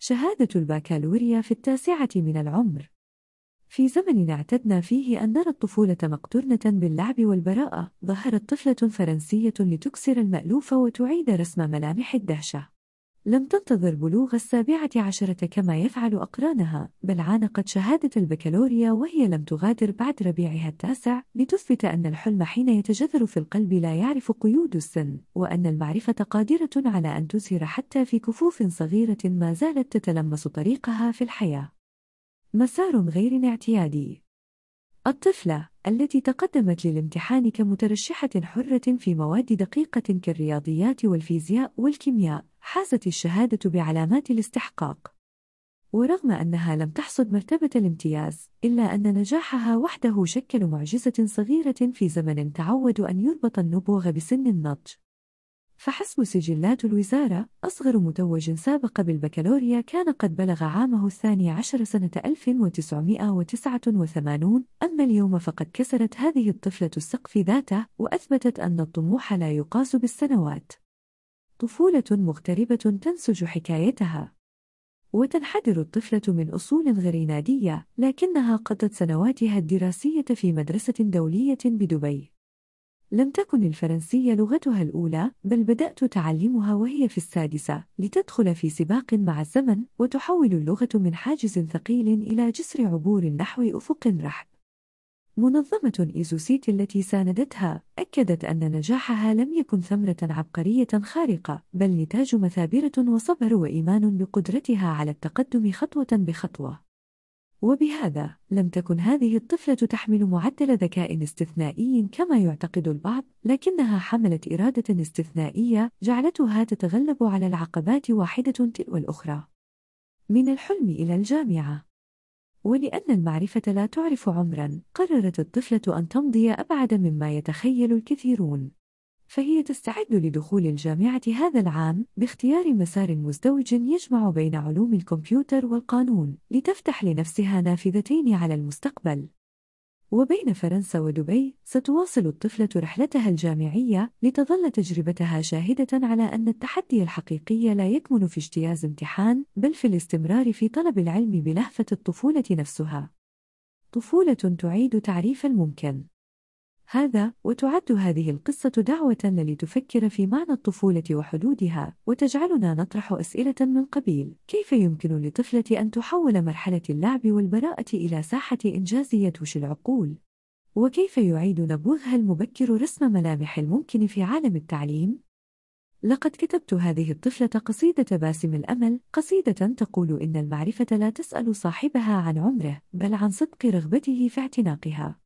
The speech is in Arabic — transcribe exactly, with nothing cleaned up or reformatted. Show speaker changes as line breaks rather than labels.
شهادة البكالوريا في التاسعة من العمر. في زمن اعتدنا فيه أن نرى الطفولة مقترنة باللعب والبراءة، ظهرت طفلة فرنسية لتكسر المألوف وتعيد رسم ملامح الدهشة. لم تنتظر بلوغ السابعة عشرة كما يفعل أقرانها، بل عانقت شهادة البكالوريا وهي لم تغادر بعد ربيعها التاسع، لتثبت أن الحلم حين يتجذر في القلب لا يعرف قيود السن، وأن المعرفة قادرة على أن تزهر حتى في كفوف صغيرة ما زالت تتلمس طريقها في الحياة. مسار غير اعتيادي. الطفلة التي تقدمت للامتحان كمترشحة حرة في مواد دقيقة كالرياضيات والفيزياء والكيمياء، حازت الشهادة بعلامات الاستحقاق. ورغم أنها لم تحصد مرتبة الامتياز، إلا أن نجاحها وحده شكل معجزة صغيرة في زمن تعود أن يربط النبوغ بسن النضج. فحسب سجلات الوزارة، أصغر متوج سابق بالبكالوريا كان قد بلغ عامه الثاني عشر سنة ألف وتسعمائة وتسعة وثمانين، أما اليوم فقد كسرت هذه الطفلة السقف ذاته وأثبتت أن الطموح لا يقاس بالسنوات. طفولة مغتربة تنسج حكايتها. وتنحدر الطفلة من أصول غرينادية، لكنها قضت سنواتها الدراسية في مدرسة دولية بدبي. لم تكن الفرنسية لغتها الأولى، بل بدأت تعلمها وهي في السادسة، لتدخل في سباق مع الزمن، وتحول اللغة من حاجز ثقيل إلى جسر عبور نحو أفق رحب. منظمة إيزوسيت التي ساندتها أكدت أن نجاحها لم يكن ثمرة عبقرية خارقة، بل نتاج مثابرة وصبر وإيمان بقدرتها على التقدم خطوة بخطوة. وبهذا لم تكن هذه الطفلة تحمل معدل ذكاء استثنائي كما يعتقد البعض، لكنها حملت إرادة استثنائية جعلتها تتغلب على العقبات واحدة تلو الأخرى. من الحلم إلى الجامعة. ولأن المعرفة لا تعرف عمراً، قررت الطفلة أن تمضي أبعد مما يتخيل الكثيرون. فهي تستعد لدخول الجامعة هذا العام باختيار مسار مزدوج يجمع بين علوم الكمبيوتر والقانون، لتفتح لنفسها نافذتين على المستقبل. وبين فرنسا ودبي، ستواصل الطفلة رحلتها الجامعية لتظل تجربتها شاهدة على أن التحدي الحقيقي لا يكمن في اجتياز امتحان، بل في الاستمرار في طلب العلم بلهفة الطفولة نفسها. طفولة تعيد تعريف الممكن. هذا وتعد هذه القصة دعوة لتفكر في معنى الطفولة وحدودها، وتجعلنا نطرح أسئلة من قبيل: كيف يمكن لطفلة أن تحول مرحلة اللعب والبراءة إلى ساحة إنجاز يدهش العقول؟ وكيف يعيد نبوغها المبكر رسم ملامح الممكن في عالم التعليم؟ لقد كتبت هذه الطفلة قصيدة باسم الأمل، قصيدة تقول إن المعرفة لا تسأل صاحبها عن عمره، بل عن صدق رغبته في اعتناقها.